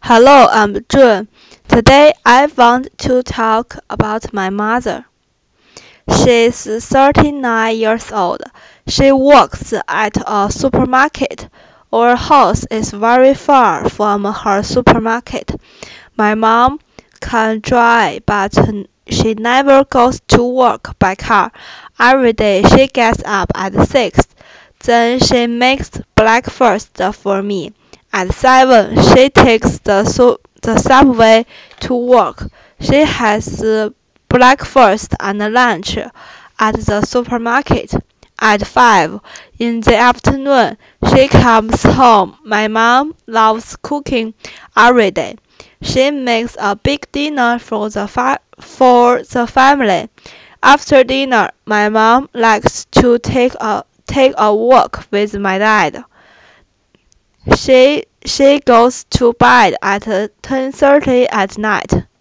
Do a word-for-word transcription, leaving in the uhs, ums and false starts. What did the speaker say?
Hello, I'm June. Today I want to talk about my mother. She's thirty-nine years old. She works at a supermarket. Our house is very far from her supermarket. My mom can drive, but she never goes to work by car. Every day she gets up at six. Then she makes breakfast for me. At seven, she takes the, su- the subway to work. She has breakfast and lunch at the supermarket. At five in the afternoon, she comes home. My mom loves cooking every day. She makes a big dinner for the fa- for the family. After dinner, my mom likes to take a take a walk with my dad. She she goes to bed at ten thirty at night.